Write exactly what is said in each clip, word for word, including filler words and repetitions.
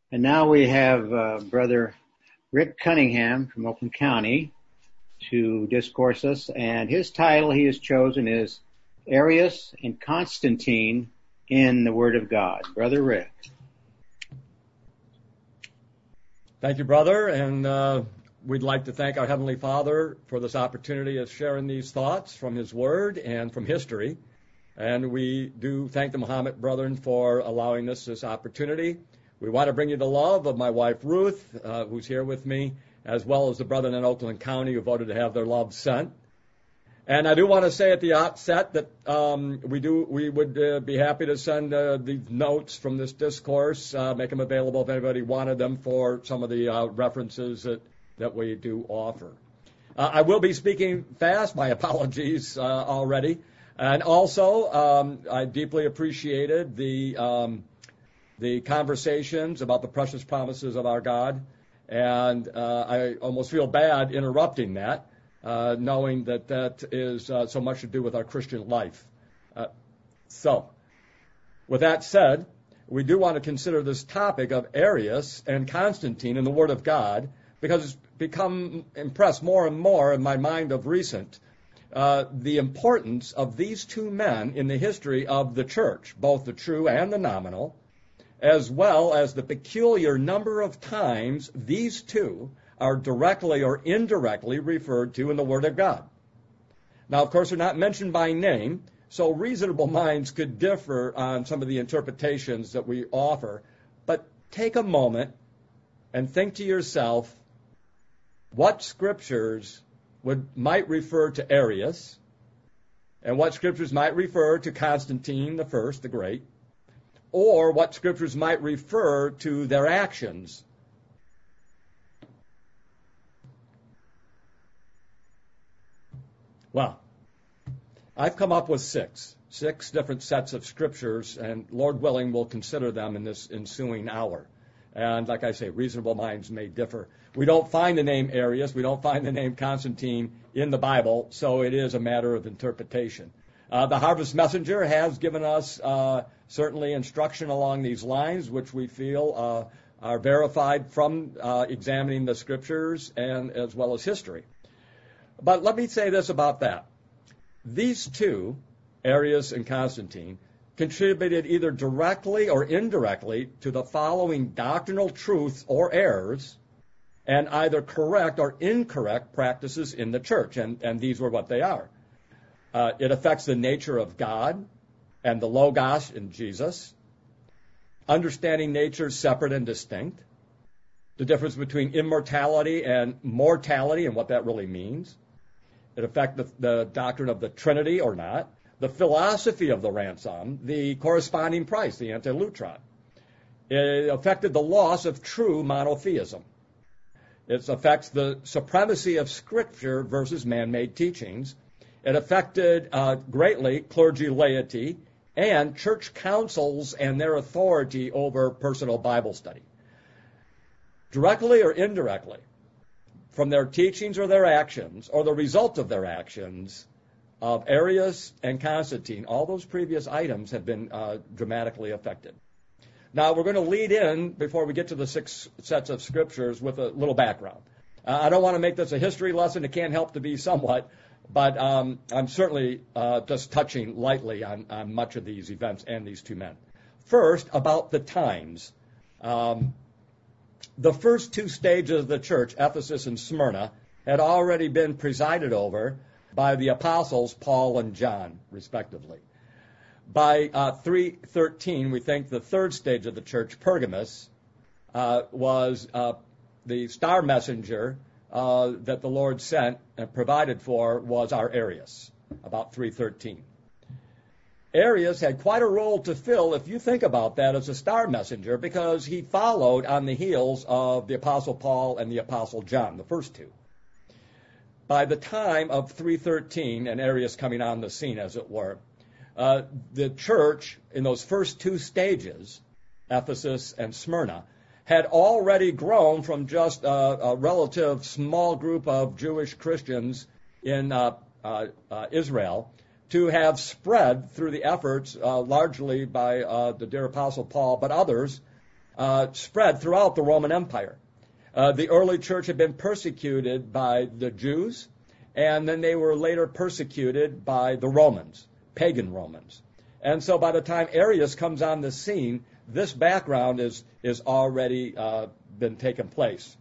And now we have uh, Brother Rick Cunningham from Oakland County to discourse us, and his title he has chosen is Arius and Constantine in the Word of God. Brother Rick. Thank you, brother, and uh, we'd like to thank our Heavenly Father for this opportunity of sharing these thoughts from His Word and from history. And we do thank the Muhammad brethren for allowing us this opportunity. We want to bring you the love of my wife, Ruth, uh, who's here with me, as well as the brethren in Oakland County who voted to have their love sent. And I do want to say at the outset that um, we do we would uh, be happy to send uh, the notes from this discourse, uh, make them available if anybody wanted them for some of the uh, references that, that we do offer. Uh, I will be speaking fast. My apologies uh, already. And also, um, I deeply appreciated the um, the conversations about the precious promises of our God. And uh, I almost feel bad interrupting that. Uh, knowing that that is uh, so much to do with our Christian life. Uh, so, with that said, we do want to consider this topic of Arius and Constantine in the Word of God, because it's become impressed more and more in my mind of recent, uh, the importance of these two men in the history of the church, both the true and the nominal, as well as the peculiar number of times these two are directly or indirectly referred to in the Word of God. Now, of course, they're not mentioned by name, so reasonable minds could differ on some of the interpretations that we offer. But take a moment and think to yourself what scriptures would might refer to Arius and what scriptures might refer to Constantine the First, the Great, or what scriptures might refer to their actions. Well, I've come up with six, six different sets of scriptures, and Lord willing, we'll consider them in this ensuing hour. And like I say, reasonable minds may differ. We don't find the name Arius, we don't find the name Constantine in the Bible, so it is a matter of interpretation. Uh, the Harvest Messenger has given us uh, certainly instruction along these lines, which we feel uh, are verified from uh, examining the scriptures and as well as history. But let me say this about that. These two, Arius and Constantine, contributed either directly or indirectly to the following doctrinal truths or errors and either correct or incorrect practices in the church. And, and these were what they are. Uh, it affects the nature of God and the Logos in Jesus, understanding nature separate and distinct, the difference between immortality and mortality and what that really means. It affected the, the doctrine of the Trinity or not, the philosophy of the ransom, the corresponding price, the antilutron. It affected the loss of true monotheism. It affects the supremacy of Scripture versus man-made teachings. It affected uh, greatly clergy laity and church councils and their authority over personal Bible study. Directly or indirectly, from their teachings or their actions, or the result of their actions, of Arius and Constantine, all those previous items have been uh, dramatically affected. Now, we're going to lead in, before we get to the six sets of scriptures, with a little background. Uh, I don't want to make this a history lesson. It can't help to be somewhat, but um, I'm certainly uh, just touching lightly on, on much of these events and these two men. First, about the times. Um, The first two stages of the church, Ephesus and Smyrna, had already been presided over by the apostles Paul and John, respectively. By uh, three thirteen, we think the third stage of the church, Pergamos, uh, was uh, the star messenger uh, that the Lord sent and provided for was our Arius, about three thirteen. Arius had quite a role to fill, if you think about that, as a star messenger, because he followed on the heels of the Apostle Paul and the Apostle John, the first two. By the time of three thirteen, and Arius coming on the scene, as it were, uh, the church, in those first two stages, Ephesus and Smyrna, had already grown from just a, a relative small group of Jewish Christians in uh, uh, uh, Israel to have spread through the efforts, uh, largely by uh, the dear Apostle Paul, but others, uh, spread throughout the Roman Empire. Uh, the early church had been persecuted by the Jews, and then they were later persecuted by the Romans, pagan Romans. And so by the time Arius comes on the scene, this background is, is already uh, been taken place.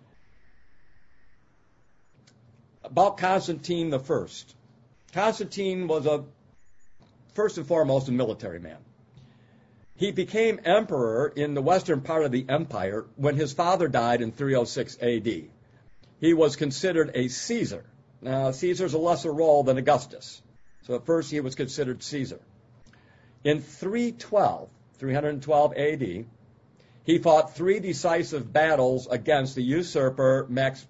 About Constantine the First. Constantine was a, first and foremost, a military man. He became emperor in the western part of the empire when his father died in three oh six A D. He was considered a Caesar. Now, Caesar's a lesser role than Augustus. So at first he was considered Caesar. In three twelve, three twelve A D, he fought three decisive battles against the usurper Max,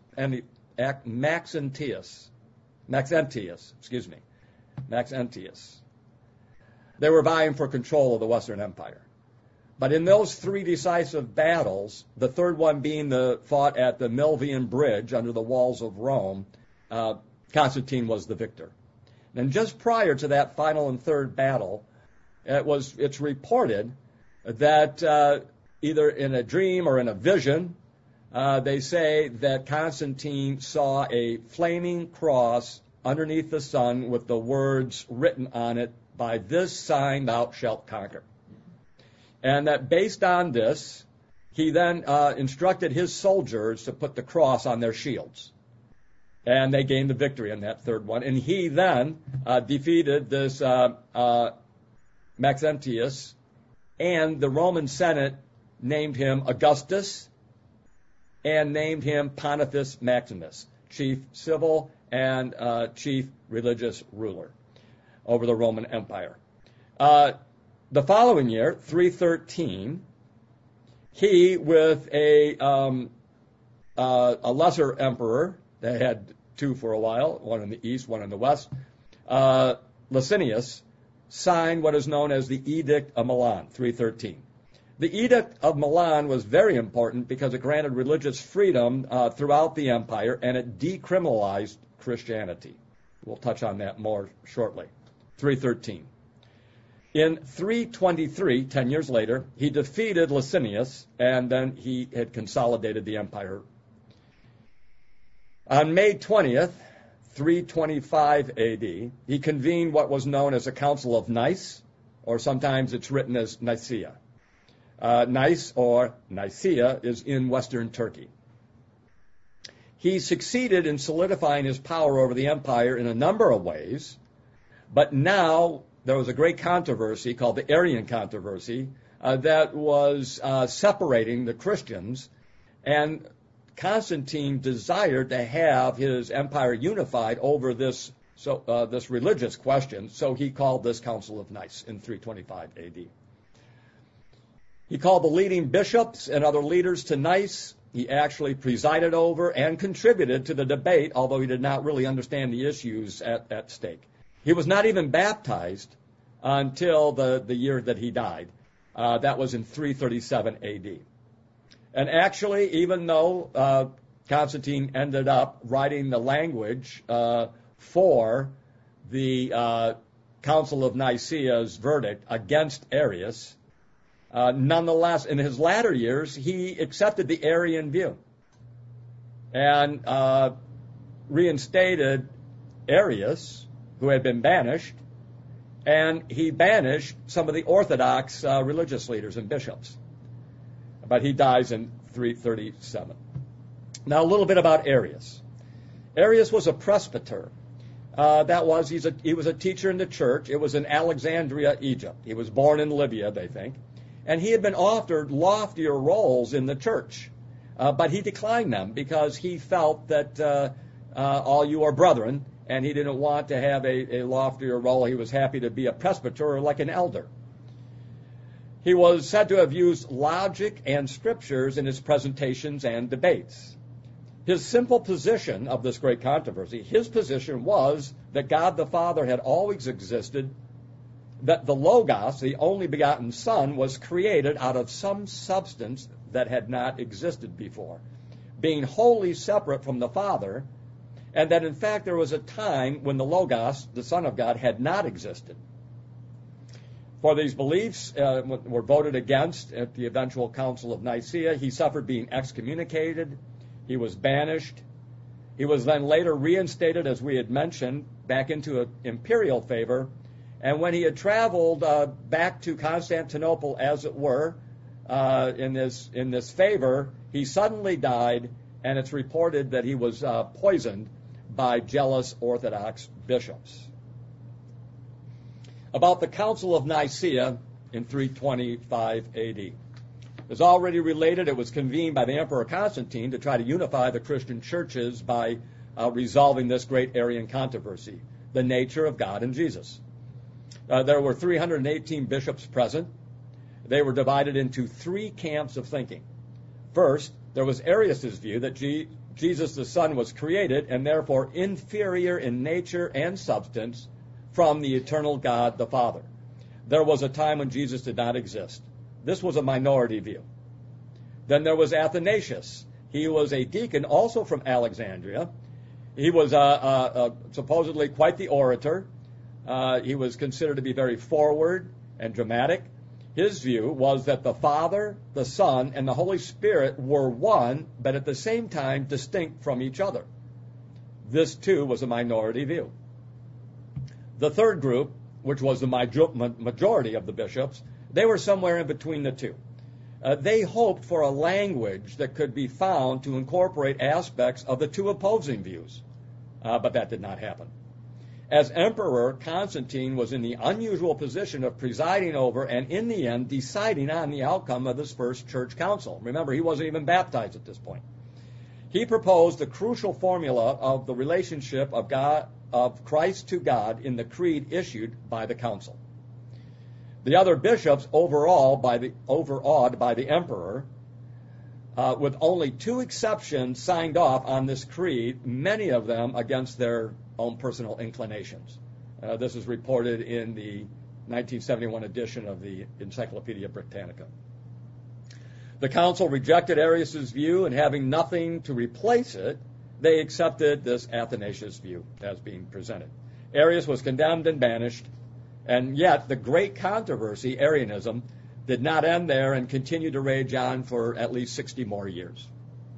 Maxentius. Maxentius, excuse me. Maxentius. They were vying for control of the Western Empire. But in those three decisive battles, the third one being the fought at the Milvian Bridge under the walls of Rome, uh, Constantine was the victor. And just prior to that final and third battle, it was it's reported that uh, either in a dream or in a vision, uh, they say that Constantine saw a flaming cross underneath the sun with the words written on it, "By this sign thou shalt conquer." And that based on this, he then uh, instructed his soldiers to put the cross on their shields. And they gained the victory in that third one. And he then uh, defeated this uh, uh, Maxentius, and the Roman Senate named him Augustus and named him Pontifex Maximus, chief civil and uh, chief religious ruler over the Roman Empire. Uh, the following year, three thirteen, he, with a um, uh, a lesser emperor, they had two for a while, one in the east, one in the west, uh, Licinius, signed what is known as the Edict of Milan, three thirteen. The Edict of Milan was very important because it granted religious freedom uh, throughout the empire, and it decriminalized Christianity. We'll touch on that more shortly. three thirteen. In three twenty-three, ten years later, he defeated Licinius, and then he had consolidated the empire. On May twentieth, three twenty-five A D, he convened what was known as the Council of Nice, or sometimes it's written as Nicaea. Uh, Nice, or Nicaea, is in western Turkey. He succeeded in solidifying his power over the empire in a number of ways, but now there was a great controversy called the Arian controversy uh, that was uh, separating the Christians, and Constantine desired to have his empire unified over this so uh, this religious question, so he called this Council of Nice in three twenty-five A D. He called the leading bishops and other leaders to Nice. He actually presided over and contributed to the debate, although he did not really understand the issues at, at stake. He was not even baptized until the, the year that he died. Uh, that was in three thirty-seven A D. And actually, even though uh, Constantine ended up writing the language uh, for the uh, Council of Nicaea's verdict against Arius, uh, nonetheless, in his latter years, he accepted the Arian view and uh, reinstated Arius, who had been banished, and he banished some of the Orthodox uh, religious leaders and bishops. But he dies in three thirty-seven. Now, a little bit about Arius. Arius was a presbyter. Uh, that was, he's a, he was a teacher in the church. It was in Alexandria, Egypt. He was born in Libya, they think. And he had been offered loftier roles in the church. Uh, but he declined them because he felt that uh, uh, all you are brethren, and he didn't want to have a, a loftier role. He was happy to be a presbyter, like an elder. He was said to have used logic and scriptures in his presentations and debates. His simple position of this great controversy, his position was that God the Father had always existed, that the Logos, the only begotten Son, was created out of some substance that had not existed before, being wholly separate from the Father, and that in fact there was a time when the Logos, the Son of God, had not existed. For these beliefs uh, were voted against at the eventual Council of Nicaea. He suffered being excommunicated. He was banished. He was then later reinstated, as we had mentioned, back into a, imperial favor. And when he had traveled uh, back to Constantinople, as it were, uh, in this in this favor, he suddenly died, and it's reported that he was uh, poisoned by jealous Orthodox bishops. About the Council of Nicaea in three twenty-five A D. As already related, it was convened by the Emperor Constantine to try to unify the Christian churches by uh, resolving this great Arian controversy, the nature of God and Jesus. Uh, there were three hundred eighteen bishops present. They were divided into three camps of thinking. First, there was Arius' view that G- Jesus the Son was created and therefore inferior in nature and substance from the eternal God the Father. There was a time when Jesus did not exist. This was a minority view. Then there was Athanasius. He was a deacon also from Alexandria. He was uh, uh, uh, supposedly quite the orator. Uh, he was considered to be very forward and dramatic. His view was that the Father, the Son, and the Holy Spirit were one, but at the same time distinct from each other. This, too, was a minority view. The third group, which was the majority of the bishops, they were somewhere in between the two. Uh, they hoped for a language that could be found to incorporate aspects of the two opposing views, uh, but that did not happen. As emperor, Constantine was in the unusual position of presiding over and, in the end, deciding on the outcome of this first church council. Remember, he wasn't even baptized at this point. He proposed the crucial formula of the relationship of God, of Christ to God in the creed issued by the council. The other bishops, overall by the, overawed by the emperor, uh, with only two exceptions, signed off on this creed, many of them against their own personal inclinations. Uh, this is reported in the nineteen seventy-one edition of the Encyclopedia Britannica. The council rejected Arius' view, and having nothing to replace it, they accepted this Athanasius view as being presented. Arius was condemned and banished, and yet the great controversy, Arianism, did not end there and continued to rage on for at least sixty more years.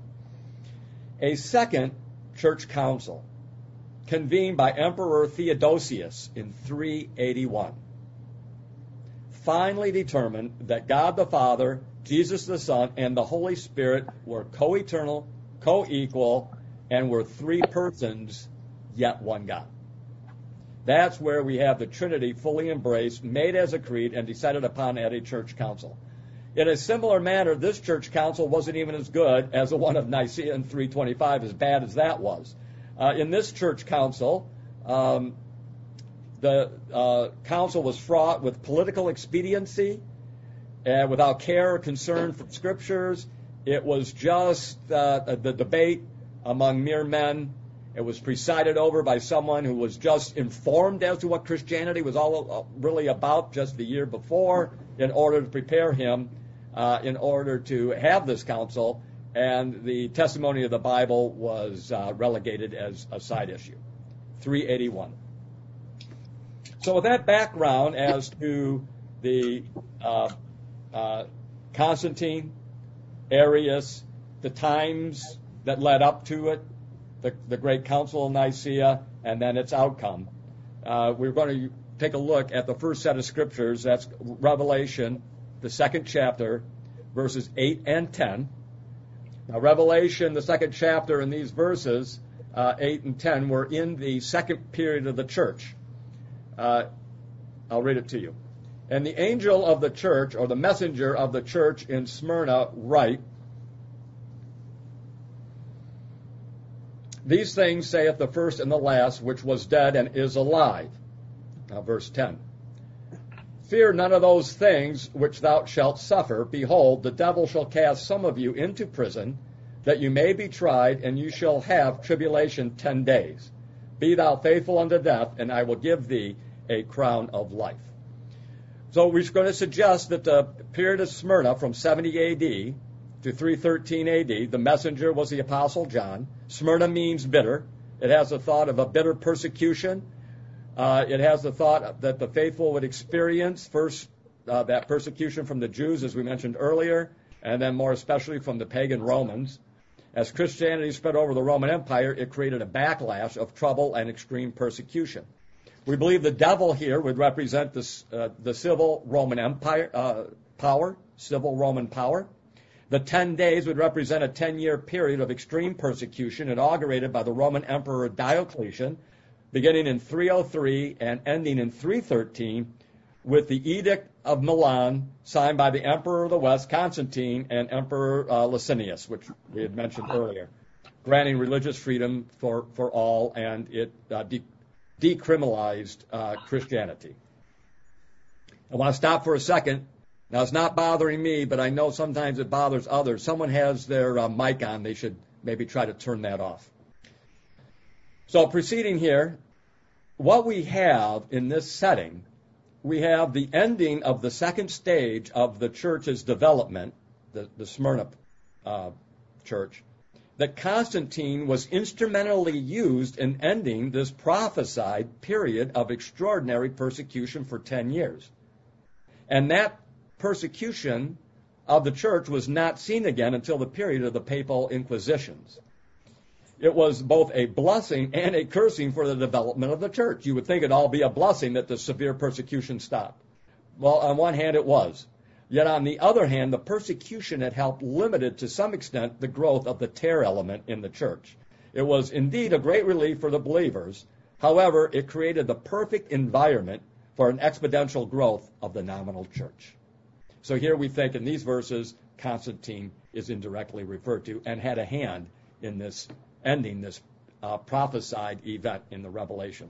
A second church council, convened by Emperor Theodosius in three eighty-one, finally determined that God the Father, Jesus the Son, and the Holy Spirit were co-eternal, co-equal, and were three persons, yet one God. That's where we have the Trinity fully embraced, made as a creed, and decided upon at a church council. In a similar manner, this church council wasn't even as good as the one of Nicaea in three twenty-five, as bad as that was. Uh, in this church council, um, the uh, council was fraught with political expediency, and without care or concern for scriptures. It was just uh, the debate among mere men. It was presided over by someone who was just informed as to what Christianity was all really about just the year before, in order to prepare him, uh, in order to have this council. And the testimony of the Bible was uh, relegated as a side issue. three eighty-one. So with that background as to the uh, uh, Constantine, Arius, the times that led up to it, the, the Great Council of Nicaea, and then its outcome, uh, we're going to take a look at the first set of scriptures. That's Revelation, the second chapter, verses eight and ten. Now, Revelation, the second chapter, and these verses, uh, eight and ten, were in the second period of the church. Uh, I'll read it to you. And the angel of the church, or the messenger of the church in Smyrna, write, These things saith the first and the last, which was dead and is alive. Now, verse ten. Fear none of those things which thou shalt suffer. Behold, the devil shall cast some of you into prison, that you may be tried, and you shall have tribulation ten days. Be thou faithful unto death, and I will give thee a crown of life. So we're going to suggest that the period of Smyrna from seventy A D to three thirteen A D, the messenger was the Apostle John. Smyrna means bitter. It has the thought of a bitter persecution. Uh, it has the thought that the faithful would experience, first uh, that persecution from the Jews, as we mentioned earlier, and then more especially from the pagan Romans. As Christianity spread over the Roman Empire, it created a backlash of trouble and extreme persecution. We believe the devil here would represent the, uh, the civil Roman Empire uh, power, civil Roman power. The ten days would represent a ten-year period of extreme persecution inaugurated by the Roman Emperor Diocletian, beginning in three oh three and ending in three thirteen, with the Edict of Milan signed by the Emperor of the West, Constantine, and Emperor uh, Licinius, which we had mentioned earlier, granting religious freedom for, for all, and it uh, de- decriminalized uh, Christianity. I want to stop for a second. Now, it's not bothering me, but I know sometimes it bothers others. Someone has their uh, mic on. They should maybe try to turn that off. So proceeding here, what we have in this setting, we have the ending of the second stage of the church's development, the, the Smyrna uh, church, that Constantine was instrumentally used in ending this prophesied period of extraordinary persecution for ten years. And that persecution of the church was not seen again until the period of the papal inquisitions. It was both a blessing and a cursing for the development of the church. You would think it'd all be a blessing that the severe persecution stopped. Well, on one hand, it was. Yet on the other hand, the persecution had helped limited to some extent the growth of the terror element in the church. It was indeed a great relief for the believers. However, it created the perfect environment for an exponential growth of the nominal church. So here we think in these verses, Constantine is indirectly referred to and had a hand in this ending this uh, prophesied event in the Revelation.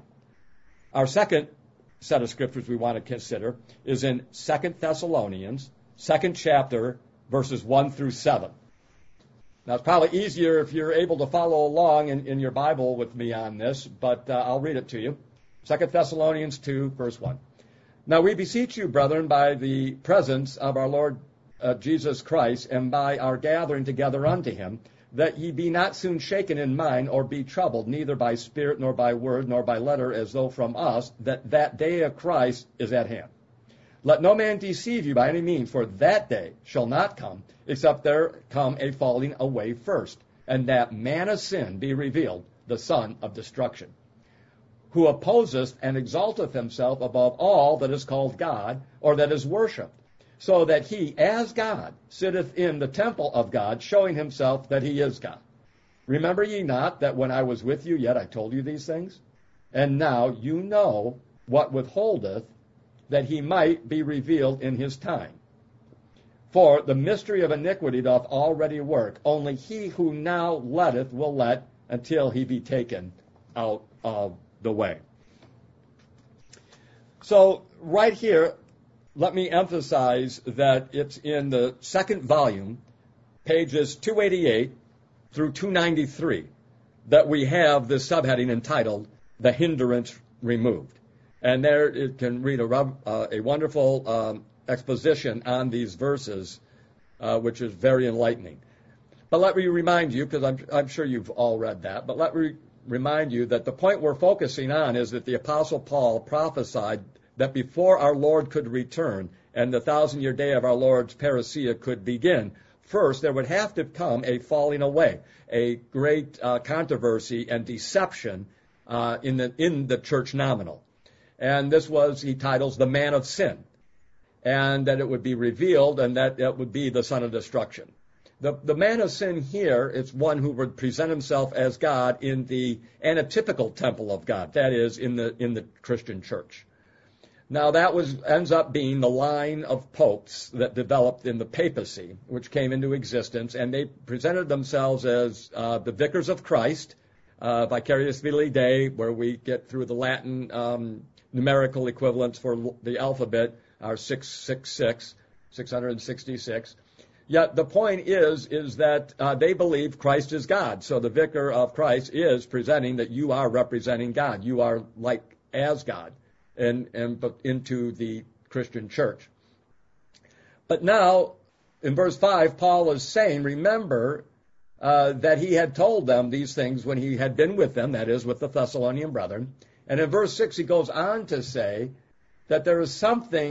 Our second set of scriptures we want to consider is in Second Thessalonians, second chapter, verses one through seven. Now, it's probably easier if you're able to follow along in, in your Bible with me on this, but uh, I'll read it to you. Second Thessalonians two, verse one. Now we beseech you, brethren, by the presence of our Lord uh, Jesus Christ, and by our gathering together unto him, that ye be not soon shaken in mind, or be troubled, neither by spirit, nor by word, nor by letter, as though from us, that that day of Christ is at hand. Let no man deceive you by any means, for that day shall not come, except there come a falling away first, and that man of sin be revealed, the son of destruction, who opposeth and exalteth himself above all that is called God, or that is worshipped, so that he, as God, sitteth in the temple of God, showing himself that he is God. Remember ye not that when I was with you, yet I told you these things? And now you know what withholdeth, that he might be revealed in his time. For the mystery of iniquity doth already work. Only he who now letteth will let, until he be taken out of the way. So right here, let me emphasize that it's in the second volume, pages two eighty-eight through two ninety-three, that we have this subheading entitled, The Hindrance Removed. And there it can read a, uh, a wonderful um, exposition on these verses, uh, which is very enlightening. But let me remind you, because I'm, I'm sure you've all read that, but let me remind you that the point we're focusing on is that the Apostle Paul prophesied that before our Lord could return and the thousand-year day of our Lord's parousia could begin, first there would have to come a falling away, a great uh, controversy and deception uh, in the in the church nominal. And this was, he titles, the man of sin, and that it would be revealed and that it would be the son of destruction. The, the man of sin here is one who would present himself as God in the antitypical temple of God, that is, in the in the Christian church. Now that was ends up being the line of popes that developed in the papacy, which came into existence, and they presented themselves as uh, the vicars of Christ, uh, Vicarius Filii Dei, where we get through the Latin um, numerical equivalents for the alphabet, our six six six, six hundred sixty-six. Yet the point is, is that uh, they believe Christ is God. So the vicar of Christ is presenting that you are representing God. You are like as God. And, and but into the Christian church. But now, in verse five, Paul is saying, remember uh, that he had told them these things when he had been with them, that is, with the Thessalonian brethren. And in verse six, he goes on to say that there is something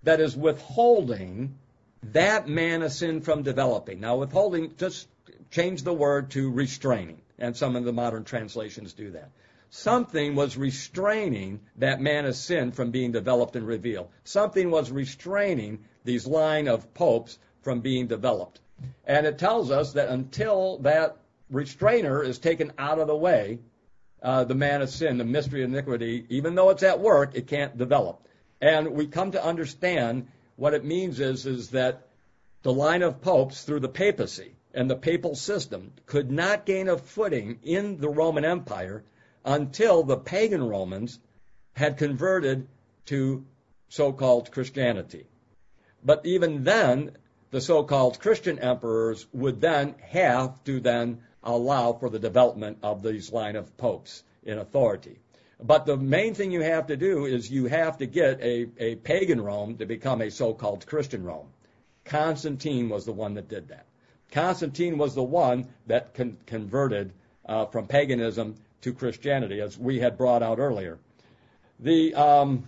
that is withholding that man of sin from developing. Now, withholding, just change the word to restraining, and some of the modern translations do that. Something was restraining that man of sin from being developed and revealed. Something was restraining these line of popes from being developed. And it tells us that until that restrainer is taken out of the way, uh, the man of sin, the mystery of iniquity, even though it's at work, it can't develop. And we come to understand what it means is, is that the line of popes through the papacy and the papal system could not gain a footing in the Roman Empire until the pagan Romans had converted to so-called Christianity. But even then, the so-called Christian emperors would then have to then allow for the development of these line of popes in authority. But the main thing you have to do is you have to get a, a pagan Rome to become a so-called Christian Rome. Constantine was the one that did that. Constantine was the one that con- converted uh, from paganism to Christianity, as we had brought out earlier. The um,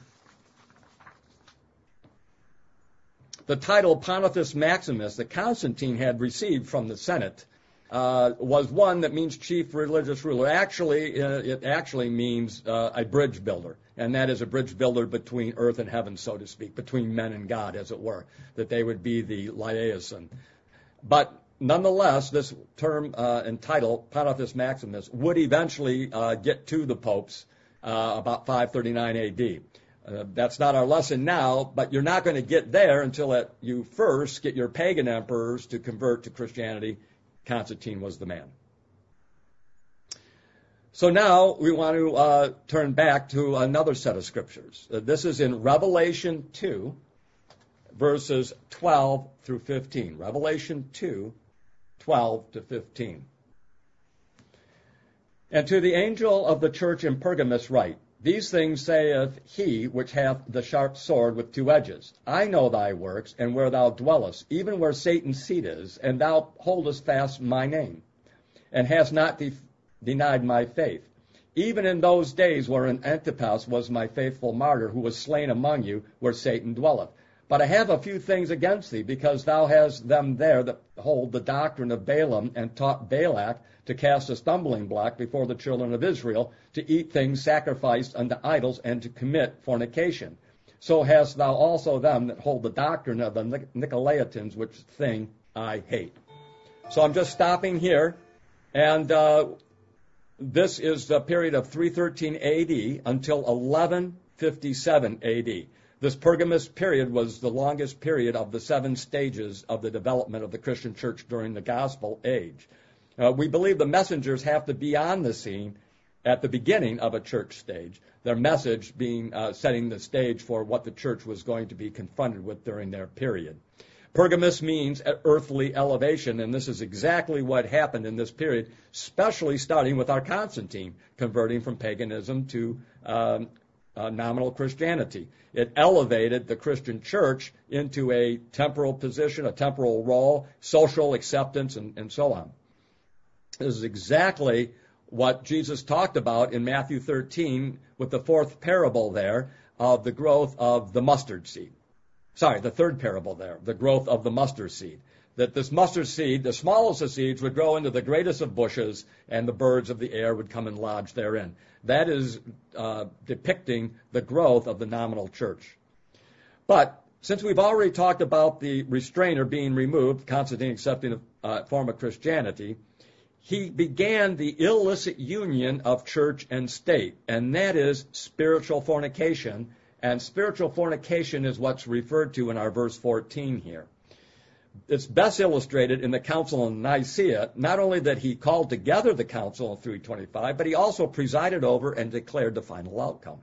the title Pontifex Maximus that Constantine had received from the Senate uh, was one that means chief religious ruler. Actually, uh, it actually means uh, a bridge builder, and that is a bridge builder between earth and heaven, so to speak, between men and God, as it were, that they would be the liaison. But nonetheless, this term uh, and title, Pontifex Maximus, would eventually uh, get to the popes uh, about five thirty-nine A D. Uh, that's not our lesson now, but you're not going to get there until that you first get your pagan emperors to convert to Christianity. Constantine was the man. So now we want to uh, turn back to another set of scriptures. Uh, this is in Revelation two, verses twelve through fifteen. Revelation two, twelve to fifteen. And to the angel of the church in Pergamos write, These things saith he which hath the sharp sword with two edges. I know thy works, and where thou dwellest, even where Satan's seat is, and thou holdest fast my name, and hast not de- denied my faith. Even in those days wherein Antipas was my faithful martyr, who was slain among you, where Satan dwelleth. But I have a few things against thee, because thou hast them there that hold the doctrine of Balaam, and taught Balak to cast a stumbling block before the children of Israel, to eat things sacrificed unto idols, and to commit fornication. So hast thou also them that hold the doctrine of the Nicolaitans, which thing I hate. So I'm just stopping here, and uh, this is the period of three thirteen A D until eleven fifty-seven A D. This Pergamos period was the longest period of the seven stages of the development of the Christian church during the gospel age. Uh, we believe the messengers have to be on the scene at the beginning of a church stage, their message being uh, setting the stage for what the church was going to be confronted with during their period. Pergamos means earthly elevation, and this is exactly what happened in this period, especially starting with our Constantine converting from paganism to um, uh, nominal Christianity. It elevated the Christian church into a temporal position, a temporal role, social acceptance, and, and so on. This is exactly what Jesus talked about in Matthew thirteen with the fourth parable there of the growth of the mustard seed. Sorry, the third parable there, the growth of the mustard seed. That this mustard seed, the smallest of seeds, would grow into the greatest of bushes, and the birds of the air would come and lodge therein. That is uh, depicting the growth of the nominal church. But since we've already talked about the restrainer being removed, Constantine accepting a uh, form of Christianity, he began the illicit union of church and state, and that is spiritual fornication. And spiritual fornication is what's referred to in our verse fourteen here. It's best illustrated in the Council of Nicaea, not only that he called together the council in three twenty-five, but he also presided over and declared the final outcome.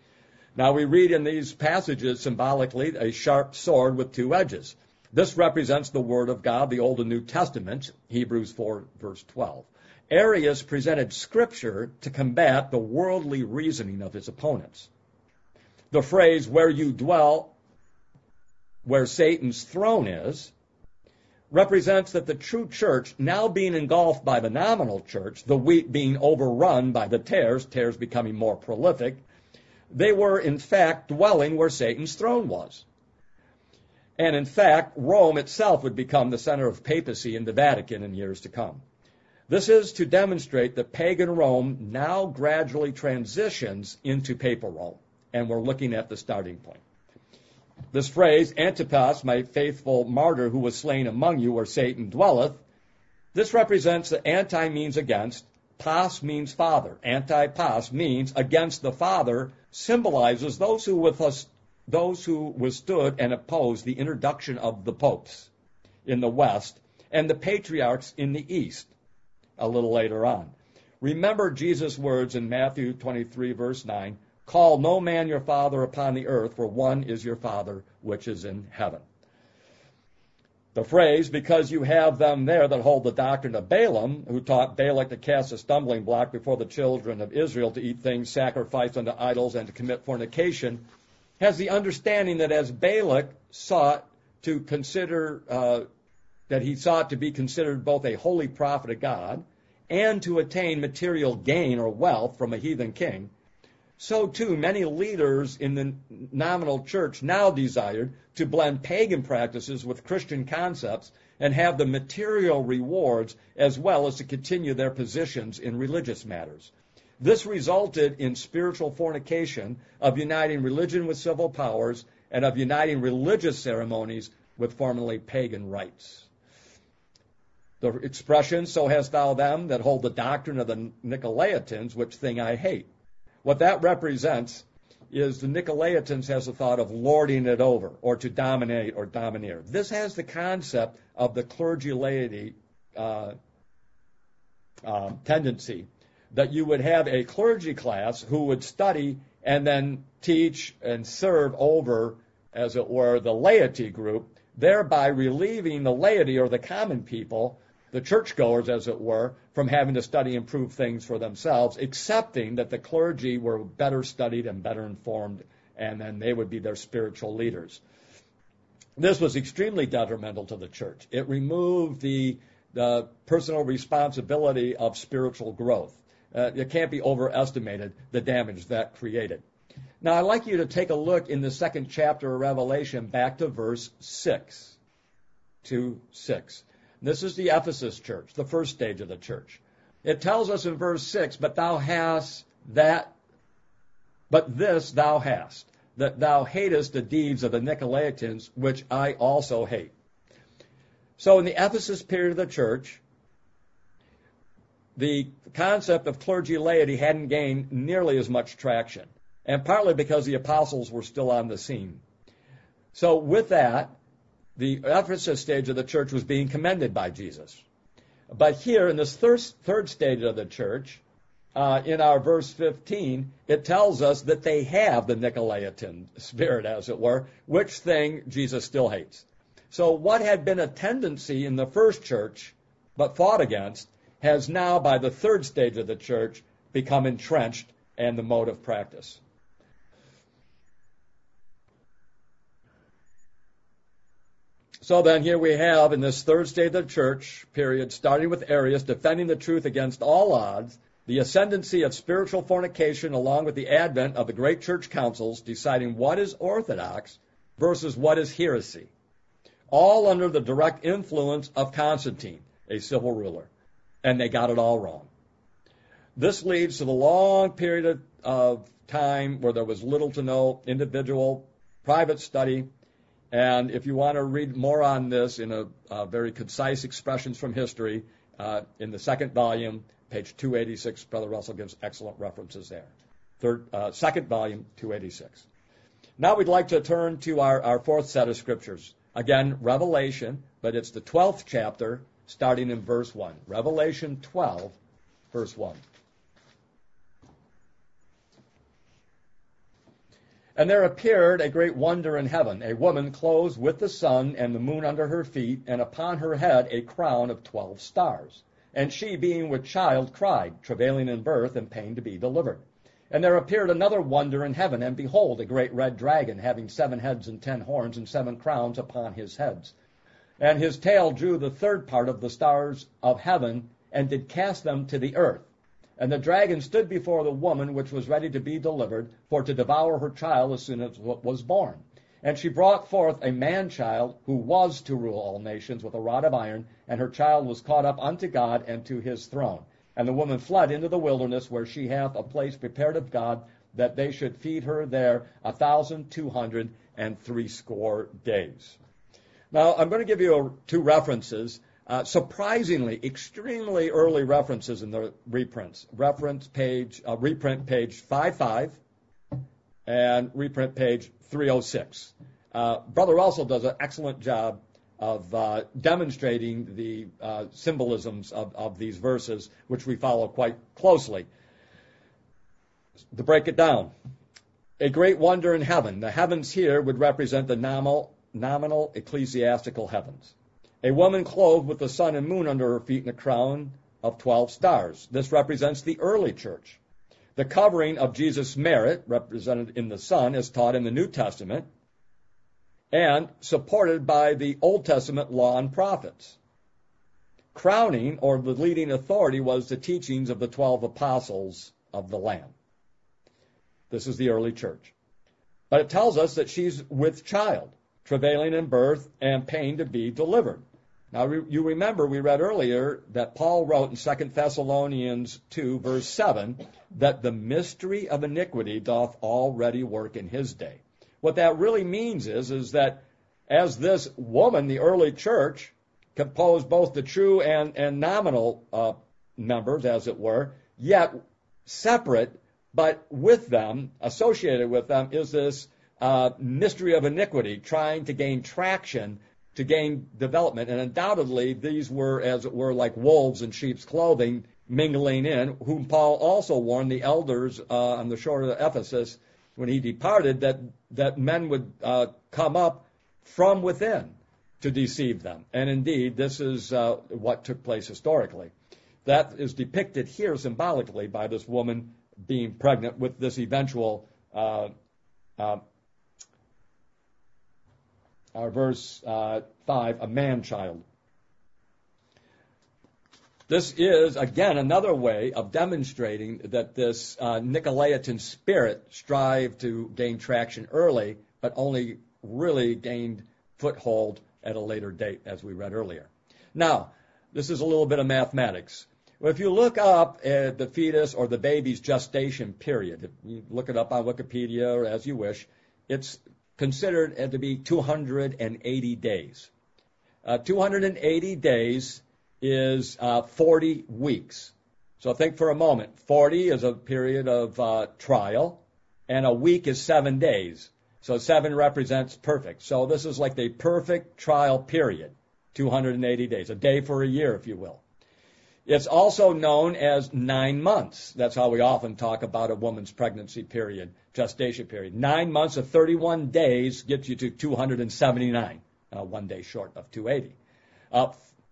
Now we read in these passages symbolically a sharp sword with two edges. This represents the Word of God, the Old and New Testaments, Hebrews four, verse twelve. Arius presented Scripture to combat the worldly reasoning of his opponents. The phrase, where you dwell, where Satan's throne is, represents that the true church, now being engulfed by the nominal church, the wheat being overrun by the tares, tares becoming more prolific, they were in fact dwelling where Satan's throne was. And in fact, Rome itself would become the center of papacy in the Vatican in years to come. This is to demonstrate that pagan Rome now gradually transitions into papal Rome, and we're looking at the starting point. This phrase, Antipas, my faithful martyr who was slain among you, where Satan dwelleth, this represents that anti means against, pas means father. Anti-pas means against the father, symbolizes those who with us, those who withstood and opposed the introduction of the popes in the West and the patriarchs in the East a little later on. Remember Jesus' words in Matthew twenty-three, verse nine, call no man your father upon the earth, for one is your Father which is in heaven. The phrase, because you have them there that hold the doctrine of Balaam, who taught Balak to cast a stumbling block before the children of Israel to eat things sacrificed unto idols and to commit fornication, has the understanding that as Balak sought to consider, uh, that he sought to be considered both a holy prophet of God and to attain material gain or wealth from a heathen king, so too many leaders in the nominal church now desired to blend pagan practices with Christian concepts and have the material rewards as well as to continue their positions in religious matters. This resulted in spiritual fornication of uniting religion with civil powers and of uniting religious ceremonies with formerly pagan rites. The expression, so hast thou them that hold the doctrine of the Nicolaitans, which thing I hate. What that represents is the Nicolaitans has the thought of lording it over or to dominate or domineer. This has the concept of the clergy laity uh, uh, tendency, that you would have a clergy class who would study and then teach and serve over, as it were, the laity group, thereby relieving the laity or the common people, the churchgoers, as it were, from having to study and prove things for themselves, accepting that the clergy were better studied and better informed, and then they would be their spiritual leaders. This was extremely detrimental to the church. It removed the, the personal responsibility of spiritual growth. Uh, it can't be overestimated, the damage that created. Now, I'd like you to take a look in the second chapter of Revelation back to verse six. two, six. This is the Ephesus church, the first stage of the church. It tells us in verse six, but thou hast that, but this thou hast, that thou hatest the deeds of the Nicolaitans, which I also hate. So in the Ephesus period of the church, the concept of clergy laity hadn't gained nearly as much traction, and partly because the apostles were still on the scene. So with that, the Ephesus stage of the church was being commended by Jesus. But here in this third, third stage of the church, uh, in our verse fifteen, it tells us that they have the Nicolaitan spirit, as it were, which thing Jesus still hates. So what had been a tendency in the first church, but fought against, has now, by the third stage of the church, become entrenched and the mode of practice. So then here we have, in this third stage of the church period, starting with Arius, defending the truth against all odds, the ascendancy of spiritual fornication along with the advent of the great church councils deciding what is orthodox versus what is heresy, all under the direct influence of Constantine, a civil ruler. And they got it all wrong. This leads to the long period of, of time where there was little to no individual private study. And if you want to read more on this in a, a very concise expressions from history, uh, in the second volume, page two eighty-six, Brother Russell gives excellent references there. Third, uh, second volume, two eighty-six. Now we'd like to turn to our, our fourth set of scriptures. Again, Revelation, but it's the twelfth chapter, starting in verse one. Revelation twelve, verse one. And there appeared a great wonder in heaven, a woman clothed with the sun and the moon under her feet, and upon her head a crown of twelve stars. And she, being with child, cried, travailing in birth and pain to be delivered. And there appeared another wonder in heaven, and behold, a great red dragon, having seven heads and ten horns and seven crowns upon his heads. And his tail drew the third part of the stars of heaven, and did cast them to the earth. And the dragon stood before the woman which was ready to be delivered, for to devour her child as soon as it was born. And she brought forth a man-child who was to rule all nations with a rod of iron, and her child was caught up unto God and to his throne. And the woman fled into the wilderness, where she hath a place prepared of God, that they should feed her there a thousand two hundred and threescore days. Now, I'm going to give you a, two references, uh, surprisingly, extremely early references in the reprints. Reference page, uh, reprint page five five and reprint page three oh six. Uh, Brother Russell does an excellent job of uh, demonstrating the uh, symbolisms of, of these verses, which we follow quite closely. To break it down, a great wonder in heaven. The heavens here would represent the nominal, nominal ecclesiastical heavens. A woman clothed with the sun and moon under her feet and a crown of twelve stars. This represents the early church. The covering of Jesus' merit, represented in the Son, is taught in the New Testament and supported by the Old Testament law and prophets. Crowning, or the leading authority, was the teachings of the twelve apostles of the Lamb. This is the early church. But it tells us that she's with child, travailing in birth and pain to be delivered. Now, you remember we read earlier that Paul wrote in Second Thessalonians two, verse seven, that the mystery of iniquity doth already work in his day. What that really means is, is that as this woman, the early church, composed both the true and, and nominal uh, numbers, as it were, yet separate, but with them, associated with them, is this uh, mystery of iniquity, trying to gain traction, to gain development. And undoubtedly, these were, as it were, like wolves in sheep's clothing, mingling in, whom Paul also warned the elders uh, on the shore of Ephesus when he departed, that, that men would uh, come up from within to deceive them. And indeed, this is uh, what took place historically. That is depicted here symbolically by this woman being pregnant with this eventual uh, uh, uh, verse uh, five, a man-child. This is, again, another way of demonstrating that this uh, Nicolaitan spirit strived to gain traction early, but only really gained foothold at a later date, as we read earlier. Now, this is a little bit of mathematics. If you look up at the fetus or the baby's gestation period, if you look it up on Wikipedia or as you wish, it's considered to be two hundred eighty days. Uh, two hundred eighty days is uh, forty weeks. So think for a moment. forty is a period of uh, trial, and a week is seven days. So seven represents perfect. So this is like the perfect trial period, two hundred eighty days, a day for a year, if you will. It's also known as nine months. That's how we often talk about a woman's pregnancy period, gestation period. Nine months of thirty-one days gets you to two hundred seventy-nine, uh, one day short of two hundred eighty. Uh,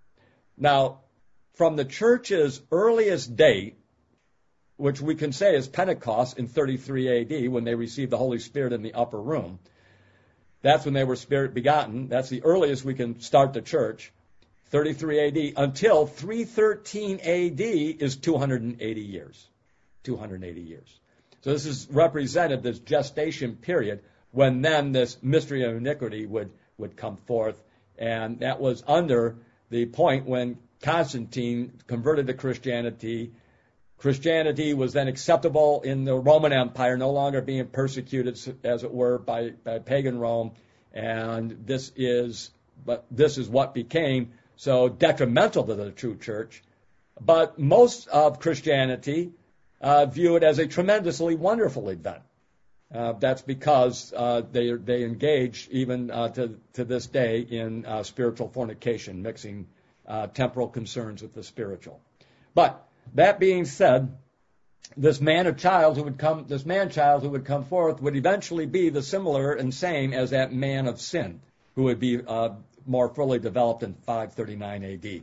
now, from the church's earliest date, which we can say is Pentecost in thirty-three A D, when they received the Holy Spirit in the upper room, that's when they were Spirit begotten. That's the earliest we can start the church. thirty-three A D until three thirteen A D is two hundred eighty years. two hundred eighty years. So this is represented, this gestation period, when then this mystery of iniquity would, would come forth. And that was under the point when Constantine converted to Christianity. Christianity was then acceptable in the Roman Empire, no longer being persecuted, as it were, by, by pagan Rome. And this is, but this is what became so detrimental to the true church. But most of Christianity uh, view it as a tremendously wonderful event. Uh, that's because uh, they they engage even uh, to to this day in uh, spiritual fornication, mixing uh, temporal concerns with the spiritual. But that being said, this man of child who would come, this man child who would come forth would eventually be the similar and same as that man of sin, who would be uh, more fully developed in five thirty-nine A D.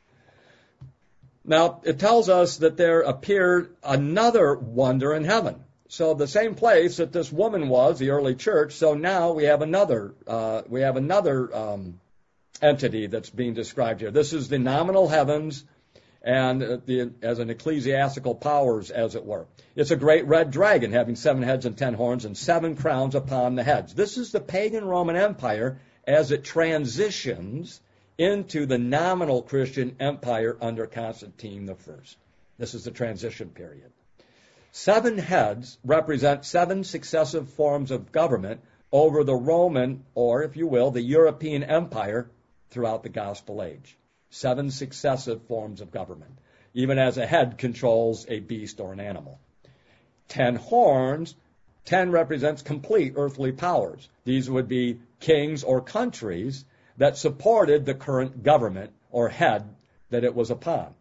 Now, it tells us that there appeared another wonder in heaven. So the same place that this woman was, the early church, so now we have another, uh, we have another um, entity that's being described here. This is the nominal heavens, and uh, the, as an ecclesiastical powers, as it were. It's a great red dragon having seven heads and ten horns and seven crowns upon the heads. This is the pagan Roman Empire as it transitions into the nominal Christian empire under Constantine the First. This is the transition period. Seven heads represent seven successive forms of government over the Roman, or if you will, the European Empire throughout the Gospel age. Seven successive forms of government, even as a head controls a beast or an animal. Ten horns, ten represents complete earthly powers. These would be kings or countries that supported the current government or head that it was upon.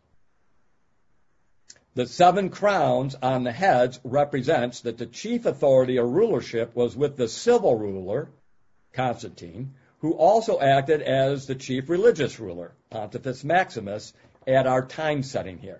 The seven crowns on the heads represents that the chief authority or rulership was with the civil ruler, Constantine, who also acted as the chief religious ruler, Pontifex Maximus, at our time setting here.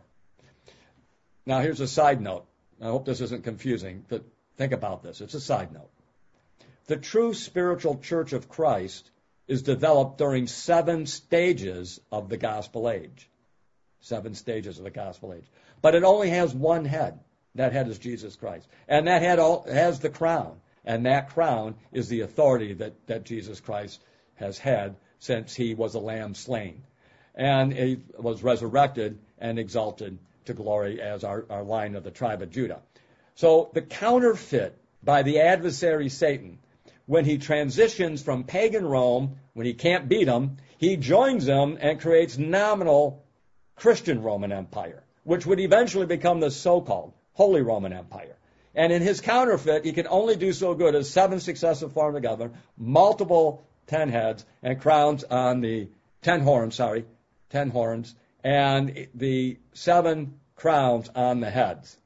Now here's a side note. I hope this isn't confusing, but think about this. It's a side note. The true spiritual church of Christ is developed during seven stages of the gospel age. Seven stages of the gospel age. But it only has one head. That head is Jesus Christ. And that head has the crown. And that crown is the authority that, that Jesus Christ has had since he was a lamb slain. And he was resurrected and exalted to glory as our, our line of the tribe of Judah. So the counterfeit by the adversary Satan, when he transitions from pagan Rome, when he can't beat them, he joins them and creates nominal Christian Roman Empire, which would eventually become the so-called Holy Roman Empire. And in his counterfeit, he can only do so good as seven successive forms of government, multiple ten heads, and crowns on the ten horns, sorry, ten horns, and the seven crowns on the heads.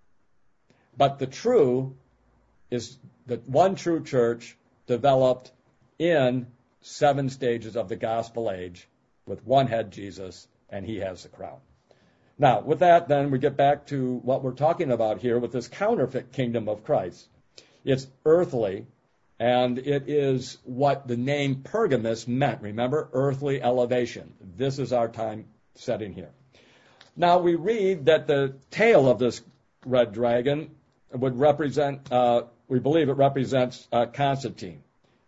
But the true is the one true church developed in seven stages of the gospel age with one head, Jesus, and he has the crown. Now, with that, then, we get back to what we're talking about here with this counterfeit kingdom of Christ. It's earthly, and it is what the name Pergamus meant. Remember, earthly elevation. This is our time setting here. Now, we read that the tail of this red dragon would represent, uh, we believe it represents uh, Constantine.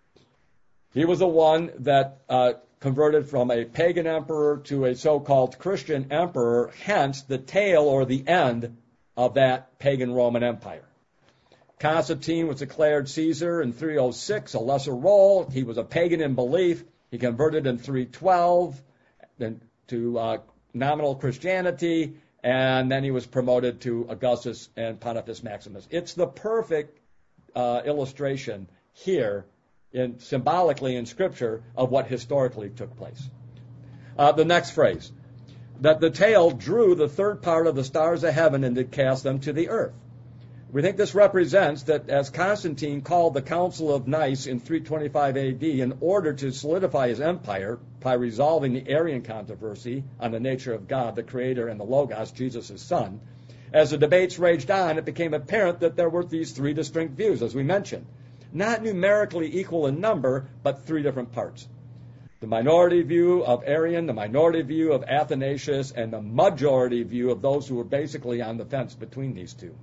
He was the one that uh, converted from a pagan emperor to a so-called Christian emperor, hence the tail or the end of that pagan Roman Empire. Constantine was declared Caesar in three oh six, a lesser role. He was a pagan in belief. He converted in three twelve to uh, nominal Christianity, and then he was promoted to Augustus and Pontifex Maximus. It's the perfect uh, illustration here in symbolically in Scripture of what historically took place. Uh, the next phrase, that the tail drew the third part of the stars of heaven and did cast them to the earth. We think this represents that as Constantine called the Council of Nice in three twenty-five A D in order to solidify his empire by resolving the Arian controversy on the nature of God, the Creator, and the Logos, Jesus' Son, as the debates raged on, it became apparent that there were these three distinct views, as we mentioned. Not numerically equal in number, but three different parts. The minority view of Arian, the minority view of Athanasius, and the majority view of those who were basically on the fence between these two.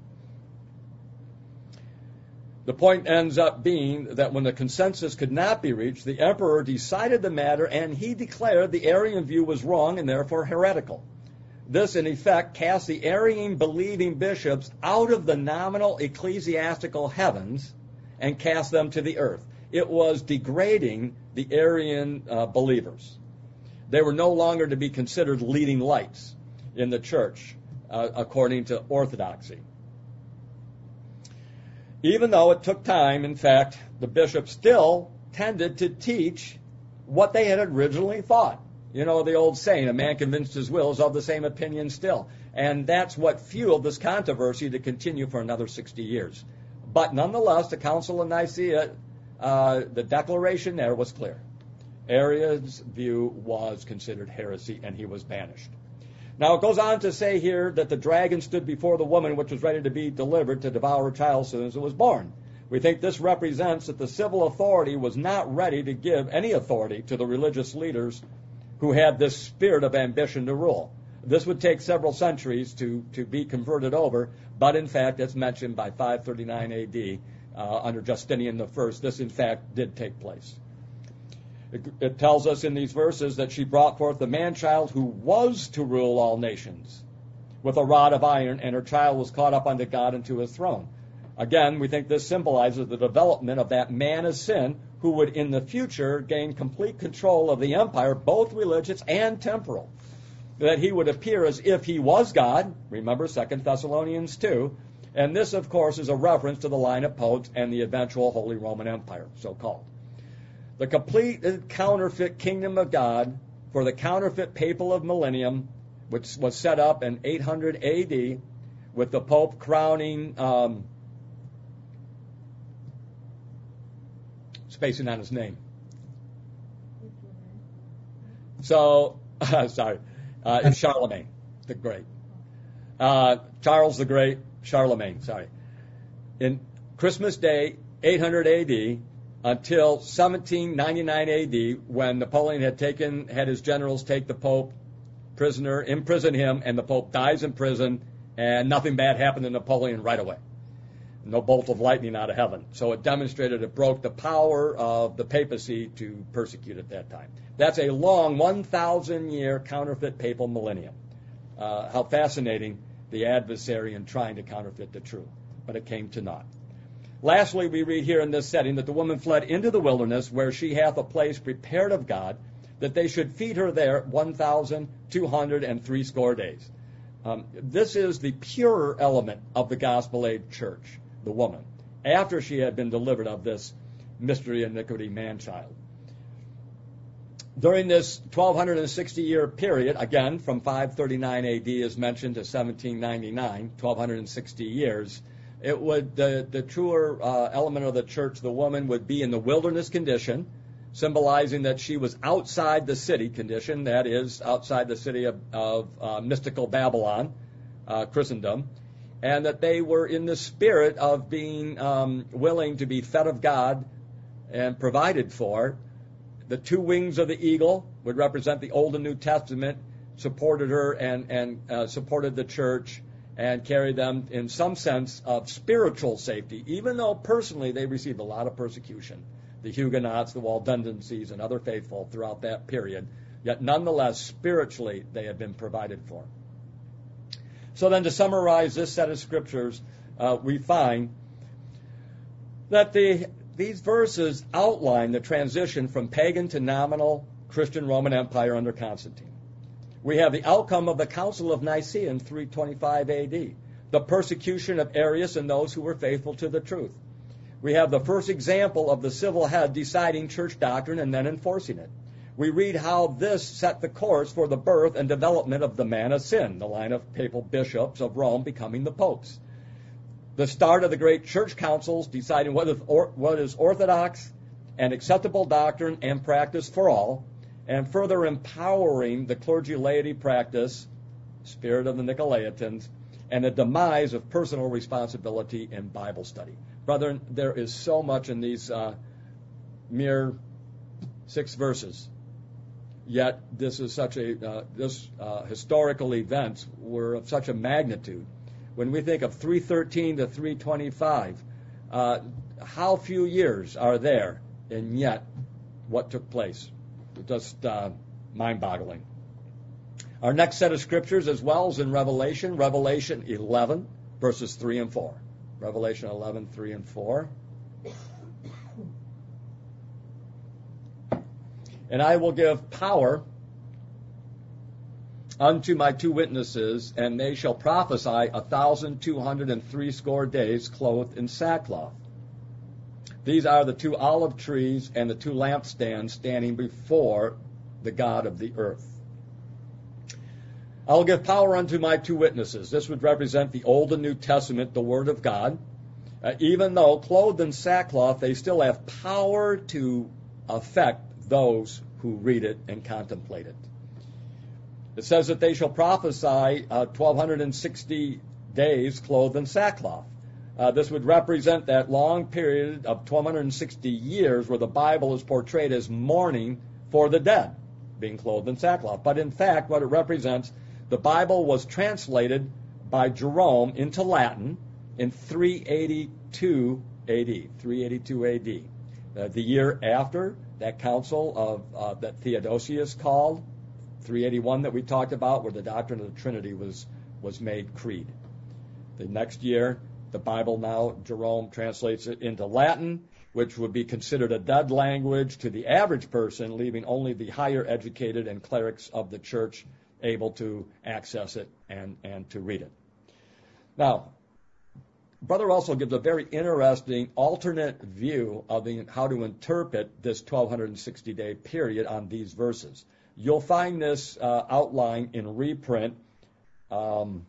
The point ends up being that when the consensus could not be reached, the emperor decided the matter and he declared the Arian view was wrong and therefore heretical. This, in effect, cast the Arian-believing bishops out of the nominal ecclesiastical heavens and cast them to the earth. It was degrading the Arian uh, believers. They were no longer to be considered leading lights in the church, uh, according to orthodoxy. Even though it took time, in fact, the bishops still tended to teach what they had originally thought. You know, the old saying, a man convinced his will is of the same opinion still. And that's what fueled this controversy to continue for another sixty years. But nonetheless, the Council of Nicaea, uh, the declaration there was clear. Arian's view was considered heresy, and he was banished. Now, it goes on to say here that the dragon stood before the woman which was ready to be delivered to devour her child as soon as it was born. We think this represents that the civil authority was not ready to give any authority to the religious leaders who had this spirit of ambition to rule. This would take several centuries to, to be converted over, but in fact, it's mentioned by five thirty-nine A D uh, under Justinian the First. This, in fact, did take place. It, it tells us in these verses that she brought forth the man-child who was to rule all nations with a rod of iron, and her child was caught up unto God and to his throne. Again, we think this symbolizes the development of that man of sin who would in the future gain complete control of the empire, both religious and temporal. That he would appear as if he was God, remember Second Thessalonians two, and this, of course, is a reference to the line of popes and the eventual Holy Roman Empire, so-called. The complete counterfeit kingdom of God for the counterfeit papal of millennium, which was set up in eight hundred A D with the Pope crowning, um, spacing on his name. So, sorry. Uh, it's Charlemagne the Great. Uh, Charles the Great, Charlemagne, sorry. In Christmas Day, eight hundred A D, until seventeen ninety-nine A D, when Napoleon had taken, had his generals take the Pope prisoner, imprison him, and the Pope dies in prison, and nothing bad happened to Napoleon right away. No bolt of lightning out of heaven. So it demonstrated it broke the power of the papacy to persecute at that time. That's a long one thousand year counterfeit papal millennium. Uh, how fascinating the adversary in trying to counterfeit the truth. But it came to naught. Lastly, we read here in this setting that the woman fled into the wilderness where she hath a place prepared of God, that they should feed her there one thousand two hundred and three score days. Um, this is the pure element of the gospel-age church, the woman, after she had been delivered of this mystery iniquity man-child. During this twelve sixty year period, again, from five thirty-nine A D is mentioned to seventeen ninety-nine, twelve sixty years, it would the, the truer uh, element of the church, the woman, would be in the wilderness condition, symbolizing that she was outside the city condition, that is, outside the city of, of uh, mystical Babylon, uh, Christendom, and that they were in the spirit of being um, willing to be fed of God and provided for. The two wings of the eagle would represent the Old and New Testament, supported her and, and uh, supported the church and carried them in some sense of spiritual safety, even though personally they received a lot of persecution. The Huguenots, the Waldenses, and other faithful throughout that period, yet nonetheless, spiritually, they had been provided for. So then to summarize this set of scriptures, uh, we find that the, these verses outline the transition from pagan to nominal Christian Roman Empire under Constantine. We have the outcome of the Council of Nicaea in three twenty-five A D, the persecution of Arius and those who were faithful to the truth. We have the first example of the civil head deciding church doctrine and then enforcing it. We read how this set the course for the birth and development of the man of sin, the line of papal bishops of Rome becoming the popes. The start of the great church councils deciding what is, or, what is orthodox and acceptable doctrine and practice for all, and further empowering the clergy laity practice, spirit of the Nicolaitans, and the demise of personal responsibility in Bible study. Brethren, there is so much in these uh, mere six verses. Yet this is such a uh, this uh, historical events were of such a magnitude. When we think of three thirteen to three twenty-five, uh, how few years are there, and yet what took place? Just uh, mind-boggling. Our next set of scriptures, as well as in Revelation, Revelation eleven, verses three and four. Revelation eleven, three and four. And I will give power unto my two witnesses, and they shall prophesy a thousand two hundred and three score days, clothed in sackcloth. These are the two olive trees and the two lampstands standing before the God of the earth. I will give power unto my two witnesses. This would represent the Old and New Testament, the Word of God. Uh, even though clothed in sackcloth, they still have power to affect those who read it and contemplate it. It says that they shall prophesy uh, twelve sixty days clothed in sackcloth. Uh, this would represent that long period of twelve sixty years where the Bible is portrayed as mourning for the dead, being clothed in sackcloth. But in fact, what it represents, The Bible was translated by Jerome into Latin in three eighty-two A D, three eighty-two A D. Uh, the year after that council of uh, that Theodosius called, three eighty-one that we talked about, where the doctrine of the Trinity was was made creed. The next year, the Bible now, Jerome translates it into Latin, which would be considered a dead language to the average person, leaving only the higher educated and clerics of the church able to access it and, and to read it. Now, Brother Russell gives a very interesting alternate view of the, how to interpret this twelve sixty day period on these verses. You'll find this uh, outline in reprint. Um,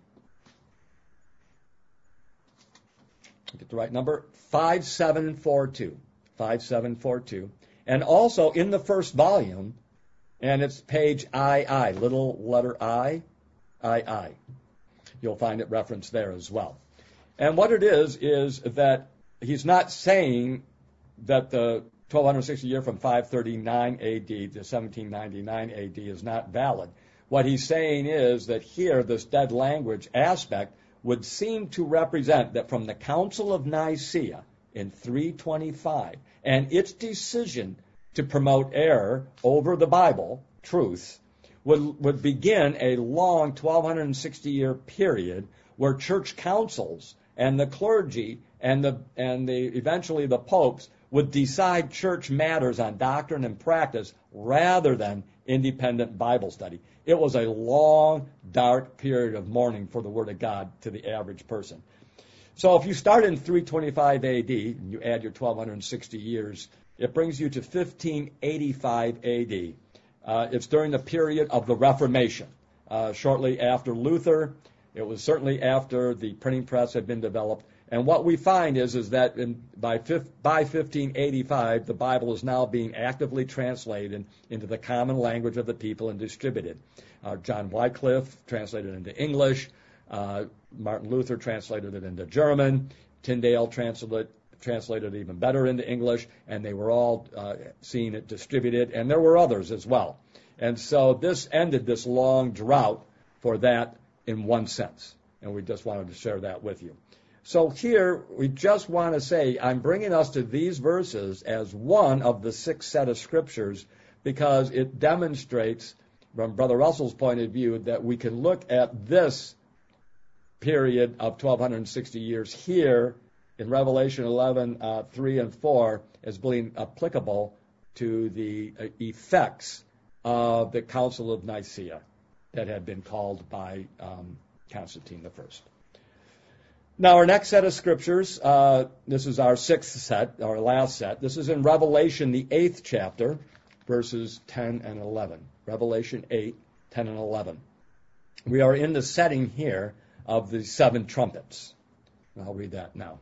get the right number, five seven four two, five seven four two. And also in the first volume, and it's page I I, little letter I, I I. You'll find it referenced there as well. And what it is, is that he's not saying that the twelve sixty year from five thirty-nine A D to seventeen ninety-nine A D is not valid. What he's saying is that here, this dead language aspect would seem to represent that from the Council of Nicaea in three twenty-five and its decision to promote error over the Bible, truth, would, would begin a long twelve sixty year period where church councils and the clergy and the and the eventually the popes would decide church matters on doctrine and practice rather than independent Bible study. It was a long, dark period of mourning for the Word of God to the average person. So if you start in three twenty-five A D and you add your twelve sixty years, it brings you to fifteen eighty-five A D. Uh, it's during the period of the Reformation, uh, shortly after Luther. It was certainly after the printing press had been developed. And what we find is, is that in, by, by fifteen eighty-five, the Bible is now being actively translated into the common language of the people and distributed. Uh, John Wycliffe translated it into English. Uh, Martin Luther translated it into German. Tyndale translated, translated it even better into English. And they were all uh, seeing it distributed. And there were others as well. And so this ended this long drought for that in one sense. And we just wanted to share that with you. So here, we just want to say, I'm bringing us to these verses as one of the six set of scriptures because it demonstrates, from Brother Russell's point of view, that we can look at this period of twelve sixty years here in Revelation eleven, uh, three and four as being applicable to the uh, effects of the Council of Nicaea that had been called by um, Constantine the First. Now, our next set of scriptures, uh, this is our sixth set, our last set. This is in Revelation, the eighth chapter, verses ten and eleven. Revelation eight, ten and eleven. We are in the setting here of the seven trumpets. I'll read that now.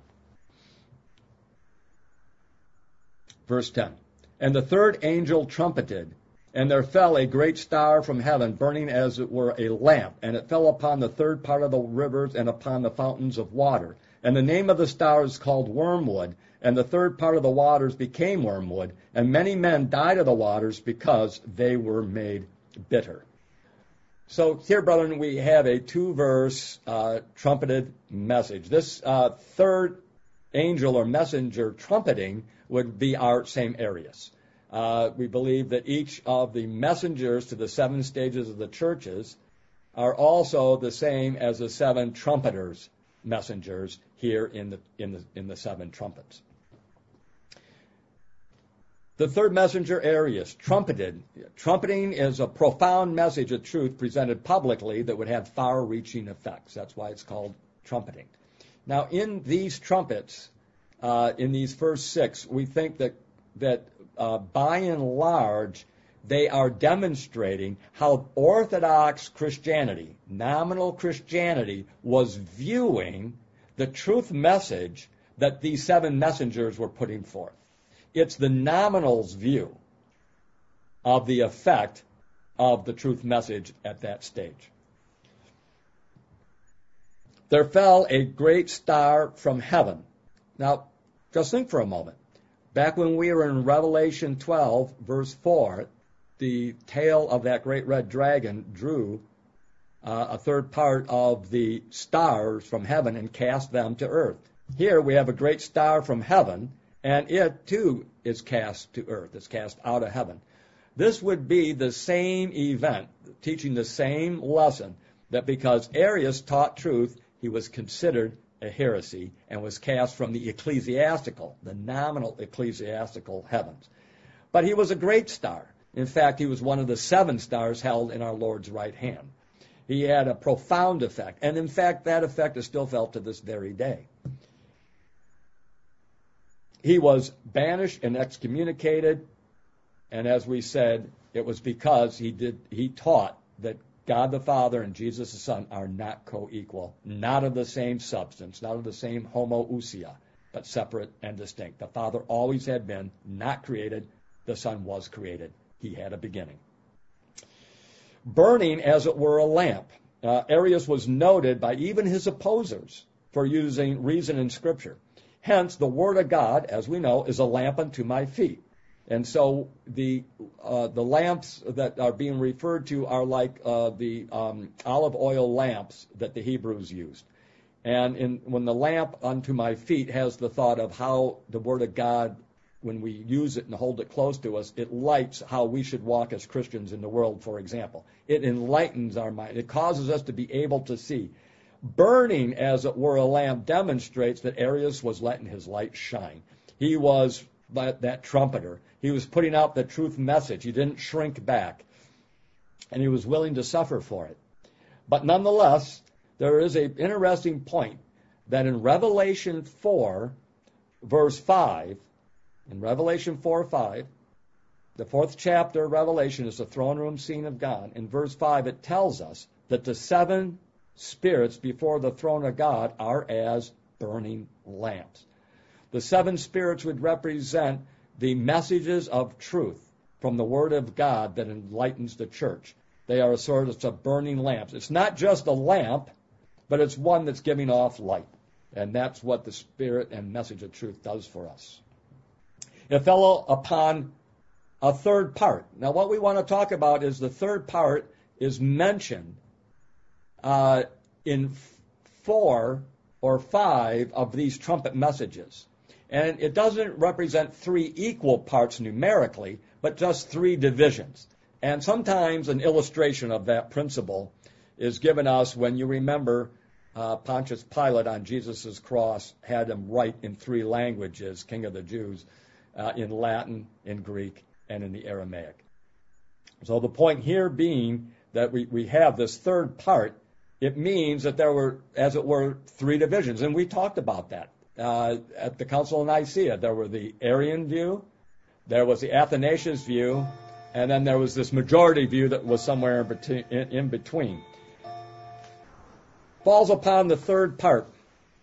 Verse ten. And the third angel trumpeted, and there fell a great star from heaven, burning as it were a lamp, and it fell upon the third part of the rivers and upon the fountains of water. And the name of the star is called Wormwood, and the third part of the waters became wormwood, and many men died of the waters because they were made bitter. So here, brethren, we have a two-verse uh, trumpeted message. This uh, third angel or messenger trumpeting would be our same Arius. Uh, we believe that each of the messengers to the seven stages of the churches are also the same as the seven trumpeters, messengers here in the in the in the seven trumpets. The third messenger, Arius, trumpeted. Trumpeting is a profound message of truth presented publicly that would have far-reaching effects. That's why it's called trumpeting. Now, in these trumpets, uh, in these first six, we think that that. Uh, by and large, they are demonstrating how Orthodox Christianity, nominal Christianity, was viewing the truth message that these seven messengers were putting forth. It's the nominal's view of the effect of the truth message at that stage. There fell a great star from heaven. Now, just think for a moment. Back when we were in Revelation twelve, verse four, the tail of that great red dragon drew uh, a third part of the stars from heaven and cast them to earth. Here we have a great star from heaven, and it too is cast to earth. It's cast out of heaven. This would be the same event, teaching the same lesson, that because Arius taught truth, he was considered a heresy and was cast from the ecclesiastical, the nominal ecclesiastical heavens. But he was a great star. In fact, he was one of the seven stars held in our Lord's right hand. He had a profound effect, and in fact, that effect is still felt to this very day. He was banished and excommunicated, and as we said, it was because he did he taught that God the Father and Jesus the Son are not co-equal, not of the same substance, not of the same homoousia, but separate and distinct. The Father always had been, not created. The Son was created. He had a beginning. Burning, as it were, a lamp. Uh, Arius was noted by even his opposers for using reason in Scripture. Hence, the Word of God, as we know, is a lamp unto my feet. And so the uh, the lamps that are being referred to are like uh, the um, olive oil lamps that the Hebrews used. And in, when the lamp unto my feet has the thought of how the Word of God, when we use it and hold it close to us, it lights how we should walk as Christians in the world, for example. It enlightens our mind. It causes us to be able to see. Burning, as it were, a lamp demonstrates that Arius was letting his light shine. He was that, that trumpeter. He was putting out the truth message. He didn't shrink back, and he was willing to suffer for it. But nonetheless, there is an interesting point that in Revelation four, verse five, in Revelation four five, the fourth chapter of Revelation is the throne room scene of God. In verse five, it tells us that the seven spirits before the throne of God are as burning lamps. The seven spirits would represent the messages of truth from the Word of God that enlightens the church. They are a sort of, of burning lamps. It's not just a lamp, but it's one that's giving off light. And that's what the Spirit and message of truth does for us. It fell upon a third part. Now, what we want to talk about is the third part is mentioned uh, in four or five of these trumpet messages. And it doesn't represent three equal parts numerically, but just three divisions. And sometimes an illustration of that principle is given us when you remember uh, Pontius Pilate on Jesus' cross had him write in three languages, King of the Jews, uh, in Latin, in Greek, and in the Aramaic. So the point here being that we, we have this third part, it means that there were, as it were, three divisions. And we talked about that. Uh, at the Council of Nicaea, there were the Arian view, there was the Athanasius view, and then there was this majority view that was somewhere in between. In, in between. Falls upon the third part.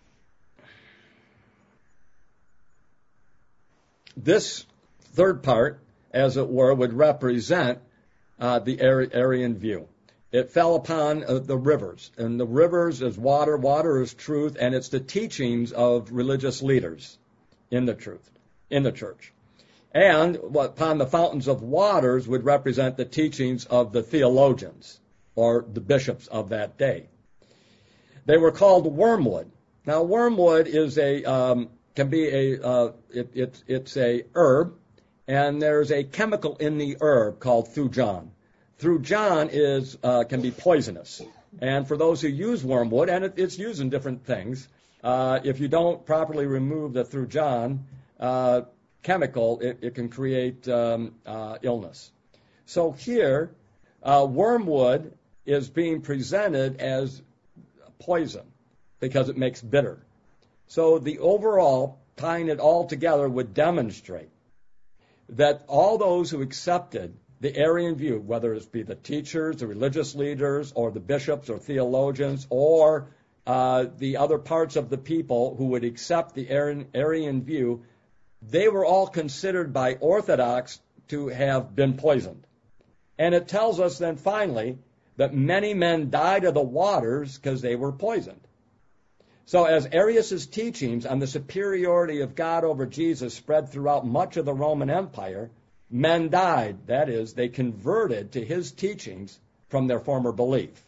This third part, as it were, would represent uh, the Arian view. It fell upon uh, the rivers, and the rivers is water, water is truth, and it's the teachings of religious leaders in the truth, in the church. And upon the fountains of waters would represent the teachings of the theologians, or the bishops of that day. They were called wormwood. Now, wormwood is a um, can be a uh, it, it, it's a herb, and there's a chemical in the herb called thujon. Thujon is uh, can be poisonous, and for those who use wormwood, and it, it's used in different things, uh, if you don't properly remove the thujon uh, chemical, it, it can create um, uh, illness. So here, uh, wormwood is being presented as poison because it makes bitter. So the overall, tying it all together, would demonstrate that all those who accepted the Arian view, whether it be the teachers, the religious leaders, or the bishops or theologians, or uh, the other parts of the people who would accept the Arian, Arian view, they were all considered by Orthodox to have been poisoned. And it tells us then finally that many men died of the waters because they were poisoned. So as Arius' teachings on the superiority of God over Jesus spread throughout much of the Roman Empire, men died. That is, they converted to his teachings from their former belief.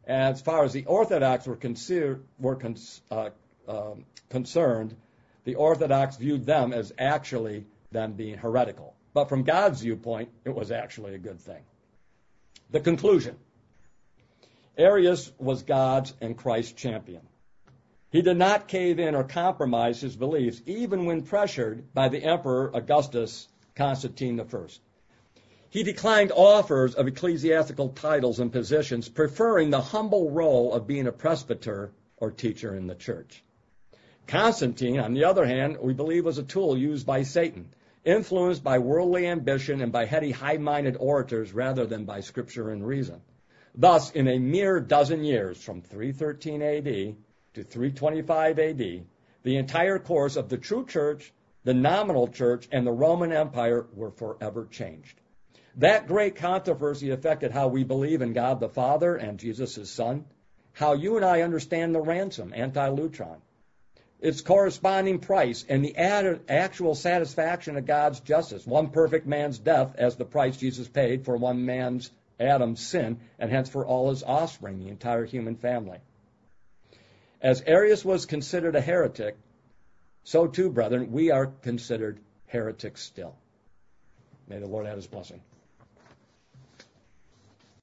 As far as the Orthodox were, consider, were cons, uh, um, concerned, the Orthodox viewed them as actually them being heretical. But from God's viewpoint, it was actually a good thing. The conclusion. Arius was God's and Christ's champion. He did not cave in or compromise his beliefs, even when pressured by the Emperor Augustus Constantine the First. He declined offers of ecclesiastical titles and positions, preferring the humble role of being a presbyter or teacher in the church. Constantine, on the other hand, we believe was a tool used by Satan, influenced by worldly ambition and by heady, high-minded orators rather than by Scripture and reason. Thus, in a mere dozen years, from three thirteen A D to three twenty-five A D, the entire course of the true church, the nominal church, and the Roman Empire were forever changed. That great controversy affected how we believe in God the Father and Jesus his Son, how you and I understand the ransom, anti-lutron, its corresponding price, and the actual satisfaction of God's justice, one perfect man's death as the price Jesus paid for one man's, Adam's sin, and hence for all his offspring, the entire human family. As Arius was considered a heretic, so too, brethren, we are considered heretics still. May the Lord add his blessing.